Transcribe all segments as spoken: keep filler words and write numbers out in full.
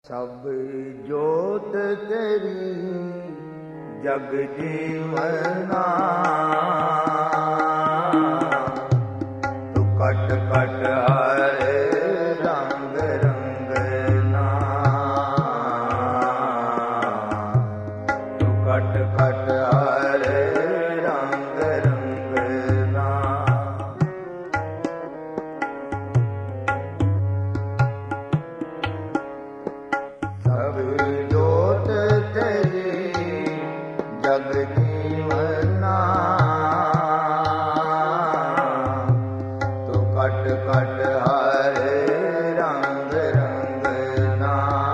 ਸਭ ਜੋਤ ਤੇਰੀ ਜਗ ਜੀਵਨਾ, ਤੂੰ ਕਟ ਕਟ ਹਰੇ ਰੰਗ ਰੰਗਨਾ, ਤੂੰ ਕਟ ਕਟ ਹਰੇ ਰੰਗ ਰੰਗਨਾ। ਸਭ ਜੋਤ ਤੇਰੀ ਜਗ ਜੀਵਨਾ, ਤੂੰ ਕਟ ਕਟ ਹਰੇ ਰੰਗ ਰੰਗਨਾ,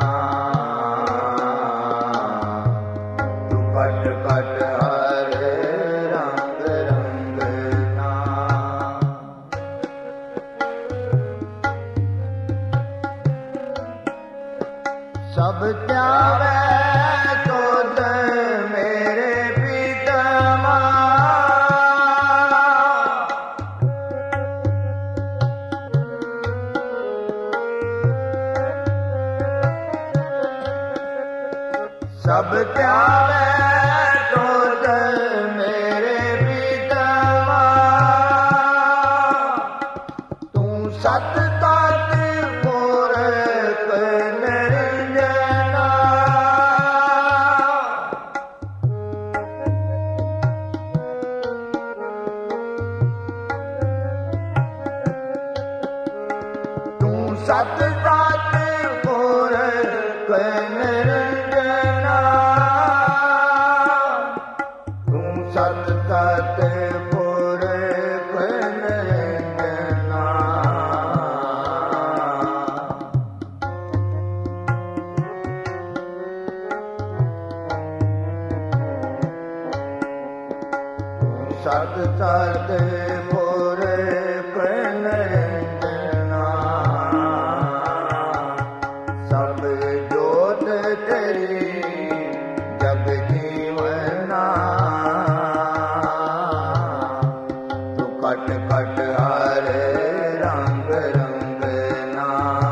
ਤੂੰ ਕਟ ਕਟ ਹਰੇ ਰੰਗ ਰੰਗਨਾ। ਸਭ ਧਿਆਵੈ ਤੁਧ ਮੇਰੇ ਪ੍ਰੀਤਮਾ, ਸਭ ਧਿਆਵੈ ਤੁਧ ਮੇਰੇ ਪ੍ਰੀਤਮਾ, ਤੂੰ ਸਤ ਤਤ ਪੁਰਖ ਨਿਰੰਜਨਾ, ਤੂੰ ਸਤ ਤਤ ਪੁਰਖ ਨਿਰੰਜਨਾ, ਤੂੰ ਸਤ ਤਤ ਪੁਰਖ ਨਿਰੰਜਨਾ। ਸਤ ਸਤ ਪੁਰਖ ਨਿਰੰਜਨਾ, ਸਭ ਜੋਤ ਤੇਰੀ ਜਗ ਜੀਵਨਾ, ਤੂੰ ਕਟ ਕਟ ਹਰੇ ਰੰਗ ਰੰਗਨਾ,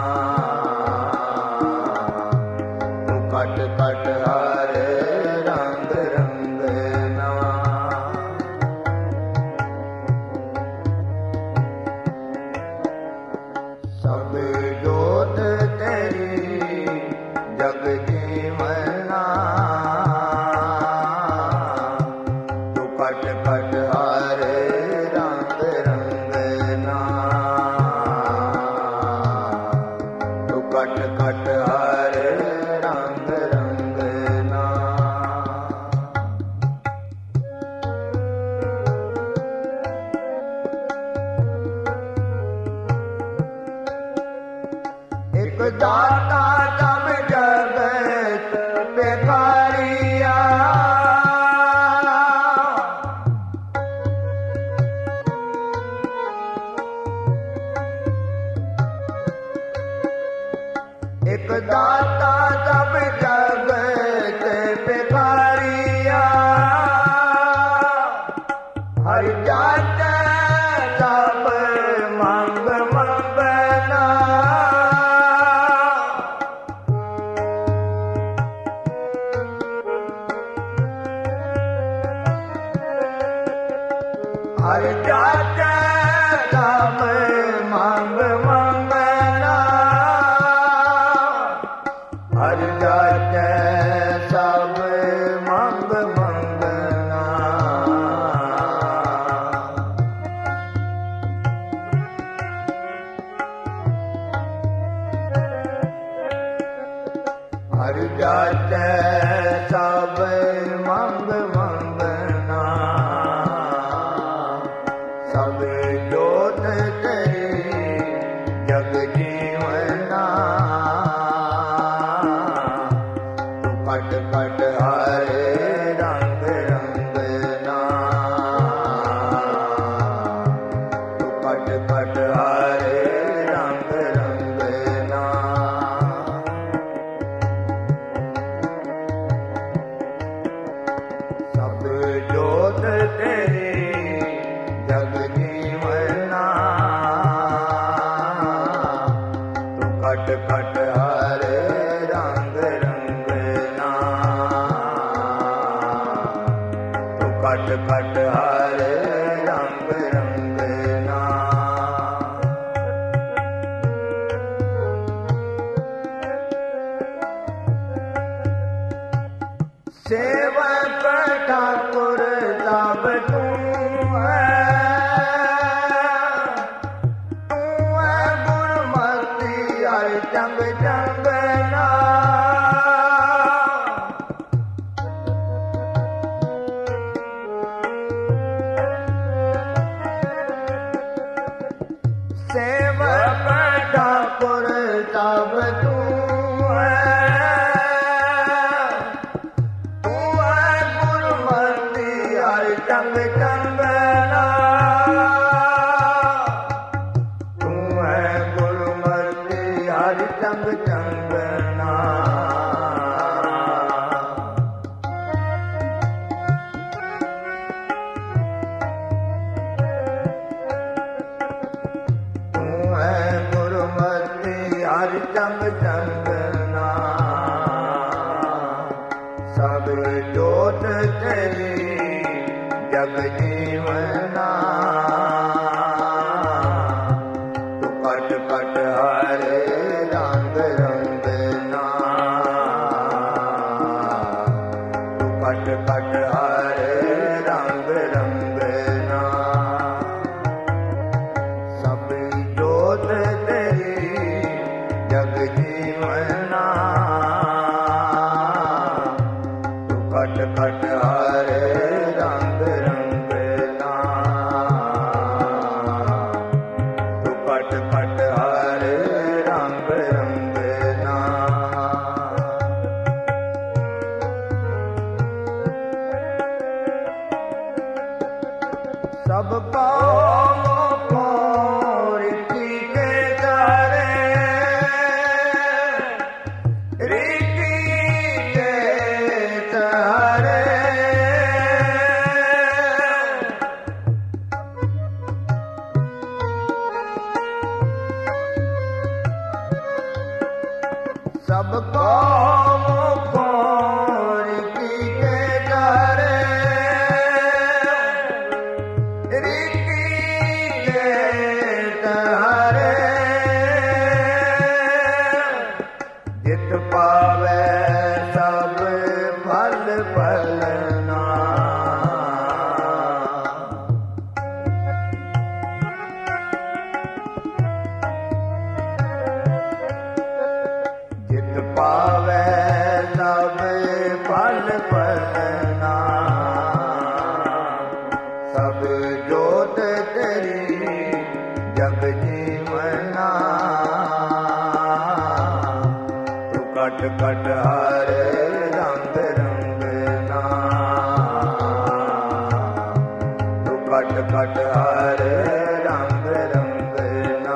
ਤੂੰ ਕਟ ਕਟ ਹਰੇ ਰੰਗ ਰੰਗਨਾ। ਸਭ ਜੋਤ ਤੇਰੀ ਜਗ ਜੀਵਨਾ, ਤੂੰ ਕਟ ਕਟ ਹਰੇ ਰੰਗ ਰੰਗਨਾ, ਤੂੰ ਕਟ ਕਟ ਹਰੇ ਰੰਗ ਰੰਗਨਾ। ਇਕ ਦਾਤਾ ਸਭ ਜਗਤ ਭਿਖਾਰੀਆ, ਇਕ ਦਾਤਾ ਸਭ ਜਗਤ ਭਿਖਾਰੀਆ, ਹਰਿ ਜਾਚੈ ਸਭ ਮੰਗ ਮੰਗਨਾ, ਹਰਿ ਜਾਚੈ ਸਭ ਮੰਗ ਮੰਗਨਾ, ਹਰਿ ਜਾਚੈ ਸਭ ਮੰਗ ਮੰਗਨਾ। ਹਰਿ ਜਾਚੈ ਸਭ ਮੰਗ ਮੰਗਨਾ, ਸਭ ਜੋਤ ਤੇਰੀ ਜਗ ਜੀਵਨਾ, ਤੂੰ ਕਟ ਕਟ ਹਰੇ ਰੰਗ ਰੰਗਨਾ, ਤੂੰ ਕਟ ਕਟ ਹਰੇ ਰੰਗ ਰੰਗਨਾ। ਸਭ ਜੋਤ ਤੇਰੀ ਜਗ ਜੀਵਨਾ, ਤੂੰ ਕਟ ਕਟ ਹਰੇ ਰੰਗ कट हर रंग रंगना। सेवक ठाकुर सब तू है, तू है गुरमति हर जंग जंगना। सेवक ठाकुर सब तू है, तू है गुरमति हर जंग जंगना। तू है गुरमति हर जंग जंगना। हर जंग जंगना। सब जोत तेरी जग जीवना। तू कट कट हर रंग रंगना। तू कट कट हर रंग रंगना। सब जोत तेरी जग जीवना। तू कट कट हर रंग रंगना। तू कट कट हर रंग रंगना। सब कौम को रीति के दारे, रीति के सहारे। सब कौम को रीति के दारे, रीति के सहारे। जित पावे सब फल फलना। जित पावे सब फल फलना। सब जोत तेरी जग जीवना। तू कट कट हर रंग रंगना। तू कट कट हर रंग रंगना।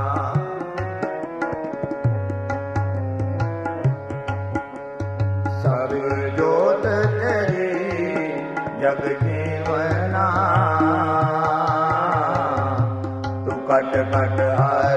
सब जोत तेरी जग जीवना। तू कट कट हर